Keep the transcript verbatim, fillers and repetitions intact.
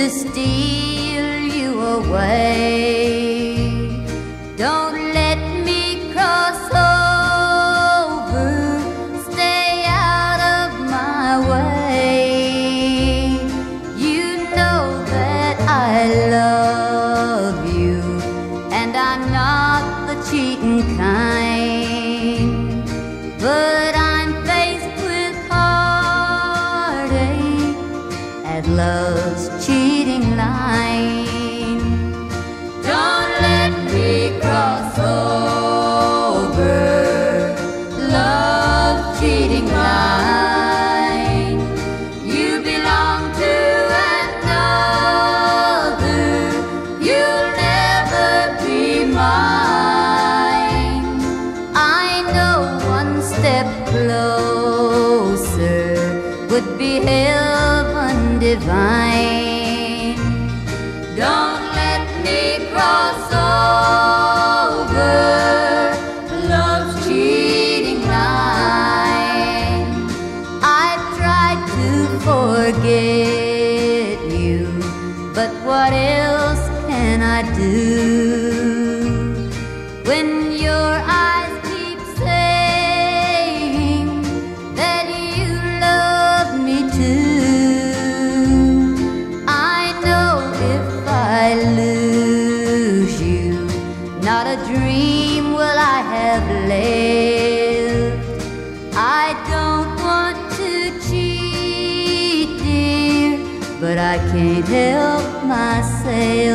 steal you away. Don't let me cross over, stay out of my way. You know that I love you, and I'm not the cheating kind, but I'm faced with heartache at love's cheating line. Don't let me cross over love's cheating line. You belong to another, you'll never be mine. I know one step closer would be heaven divine. Don't let me cross over love's cheating line. I've tried to forget you, but what else can I do when your eyes keep saying that you love me too? I know if I lose you, not a dream will I have left. I don't want to cheat, dear, but I can't help myself.